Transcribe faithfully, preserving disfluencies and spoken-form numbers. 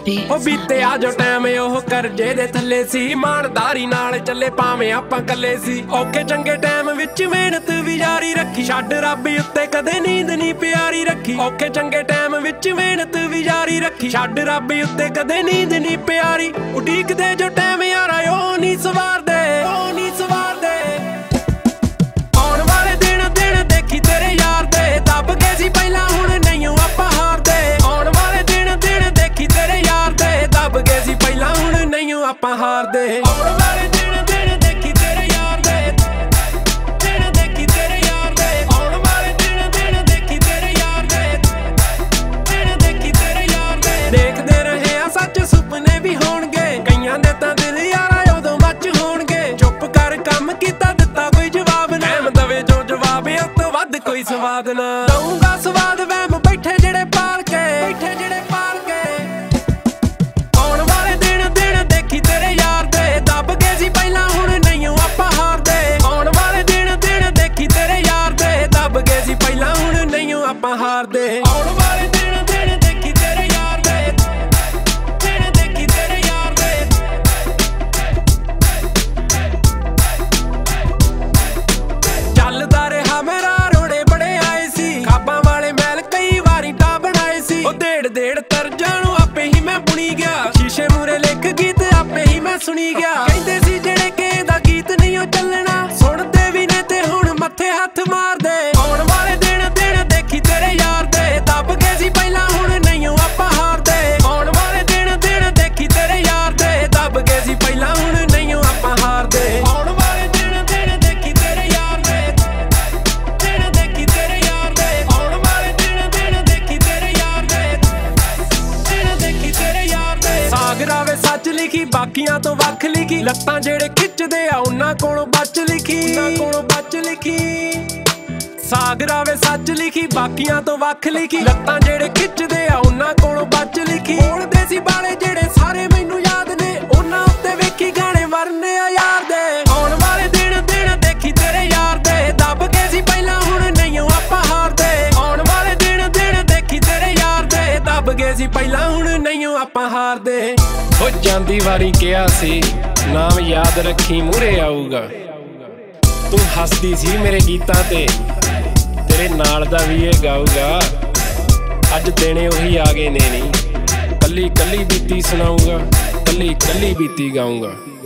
beats. ओ बीते आ जो time ओह करजे दे थल्ले सी, इमानदारी नाल चले भावें आपां कल्ले सी। औखे चंगे टाइम विच मेहनत भी जारी रखी, छड्ड रब उत्ते कदे नींद नी प्यारी रखी। औखे चंगे टाइम विच मेहनत भी जारी रखी, छड्ड रब उत्ते कदे नींद नी प्यारी। उडीकदे जो टाइम यारा ओ नी सवारदे, ओ नी सवारदे। आउण वाले दिन दिन देखी तेरे यार दे, दब गए सी पहला हुण नहीं आपां हारदे। आउण वाले दिन दिन देखी तेरे यार दे, दब गए सी पहला हुण नहीं आपां हारदे। आउण वाले दिन दिन देखी तेरे यार दे, दिन देखी तेरे यार दे। आउण वाले दिन दिन देखी तेरे यार दे, दिन देखी तेरे यार दे। देखदे रहे आ सच सुपने भी होणगे, कईयां दे तां दिल यारा उदों मच होणगे। चुप कर काम कीता दित्ता कोई जवाब ना, एम दवे जो जवाब उस तों वध कोई स्वाद ना। दऊंगा स्वाद वहम बैठे जेड़े पाल के, बैठे जेड़े पाल के। आउण वाले दिन दिन देखी तेरे यार दे, दब गए सी पहला हुण नहीं आपां हारदे। आउण वाले दिन दिन देखी तेरे यार दे, दब गए सी पहला हुण नहीं आपां हारदे। आउण वाले दिन दिन देखी तेरे यार दे, दिन देखी तेरे यार दे। ਚੱਲਦਾ ਰਿਹਾ ਮੇਰਾ ਰੋੜੇ ਬੜੇ ਆਏ ਸੀ, ਖਾਬਾਂ ਵਾਲੇ ਮਹਿਲ ਕਈ ਵਾਰੀ ਟਾ ਬਣਾਏ ਸੀ। ਉਹ ਡੇਢ ਡੇਢ ਤਰਜਾਂ ਨੂੰ ਆਪੇ ਹੀ ਮੈਂ ਬੁਣੀ ਗਿਆ, ਸ਼ੀਸ਼ੇ ਮੂਰੇ ਲਿਖ ਗੀਤ ਆਪੇ ਹੀ ਮੈਂ ਸੁਣੀ ਗਿਆ। ਕਹਿੰਦੇ ਸੀ ਜਿਹੜੇ ਕਿਸੇ ਦਾ ਗੀਤ ਨਹੀਂ ਉਹ ਚੱਲਣਾ, ਸੁਣਦੇ ਵੀ ਨੇ ਤੇ ਹੁਣ ਮੱਥੇ ਹੱਥ ਮਾਰਦੇ। ਆਉਣ ਵਾਲੇ ਦਿਨ ਦਿਨ ਦੇਖੀ ਤੇਰੇ ਯਾਰ ਦੇ, ਦਬ ਗਏ ਸੀ ਪਹਿਲਾਂ ਹੁਣ ਨਹੀਂ ਆਪਾਂ ਹਾਰਦੇ। ਆਉਣ ਵਾਲੇ ਦਿਨ ਦਿਨ ਦੇਖੀ ਤੇਰੇ ਯਾਰ ਦੇ, ਦਬ ਗਏ ਸੀ ਪਹਿਲਾਂ ਹੁਣ ਨਹੀਂ ਆਪਾਂ ਹਾਰਦੇ। ਆਉਣ ਵਾਲੇ ਦਿਨ ਦਿਨ ਦੇਖੀ ਤੇਰੇ ਯਾਰ ਦੇ, ਦਿਨ ਦੇਖੀ ਤੇਰੇ ਯਾਰ ਦੇ। ਆਉਣ ਵਾਲੇ ਦਿਨ ਦਿਨ ਦੇਖੀ ਤੇਰੇ ਯਾਰ ਦੇ, ਦਿਨ ਦੇਖੀ ਤੇਰੇ ਯਾਰ ਦੇ। ਸਾਗਰਾ ਵੇ ਸੱਚ ਲਿਖੀ ਬਾਕੀਆਂ ਤੋਂ ਵੱਖ ਲਿਖੀ, ਲੱਤਾਂ ਜਿਹੜੇ ਖਿੱਚਦੇ ਆ ਉਹਨਾਂ ਕੋਲੋਂ ਬਚ ਲਿਖੀ, ਉਹਨਾਂ ਕੋਲੋਂ ਬਚ ਲਿਖੀ। ਸਾਗਰਾ ਵੇ ਸੱਚ ਲਿਖੀ ਬਾਕੀਆਂ ਤੋਂ ਵੱਖ ਲਿਖੀ, ਲੱਤਾਂ ਜਿਹੜੇ ਖਿੱਚਦੇ ਆ ਉਹਨਾਂ ਕੋਲੋਂ ਬਚ ਲਿਖੀ। ਬੋਲਦੇ ਸੀ ਬਾਲੇ ਜਿਹੜੇ ਸਾਰੇ ਮੈਨੂੰ ਯਾਦ ਨੇ, ਉਹਨਾਂ ਉੱਤੇ ਵੇਖੀ ਗਾਣੇ ਵਰਨੇ ਆ ਯਾਰ ਦੇ। ਆਉਣ ਵਾਲੇ ਦਿਨ ਦਿਨ ਦੇਖੀ ਤੇਰੇ ਯਾਰ ਦੇ, ਦਬ ਗਏ ਸੀ ਪਹਿਲਾਂ ਹੁਣ ਨਹੀਂ ਆਪਾਂ ਹਾਰਦੇ। ਆਉਣ ਵਾਲੇ ਦਿਨ ਦਿਨ ਦੇਖੀ ਤੇਰੇ ਯਾਰ ਦੇ, ਦਬ ਗਏ ਸੀ ਪਹਿਲਾਂ ਹੁਣ ਨਹੀਂ ਆਪਾਂ ਹਾਰਦੇ। ਹੋ ਜਾਂਦੀ ਵਾਰੀ ਕਿਹਾ ਸੀ ਨਾਮ ਯਾਦ ਰੱਖੀ ਮੂਹਰੇ ਆਊਗਾ, ਤੂੰ ਹੱਸਦੀ ਸੀ ਮੇਰੇ ਗੀਤਾਂ ਤੇ, ਤੇਰੇ ਨਾਲ ਦਾ ਵੀ ਇਹ ਗਾਊਗਾ। ਅੱਜ ਦਿਨੇ ਉਹੀ ਆ ਗਏ ਨੇ ਨੀ, ਕੱਲੀ ਕੱਲੀ ਬੀਤੀ ਸੁਣਾਊਗਾ, ਕੱਲੀ ਕੱਲੀ ਬੀਤੀ ਗਾਊਂਗਾ।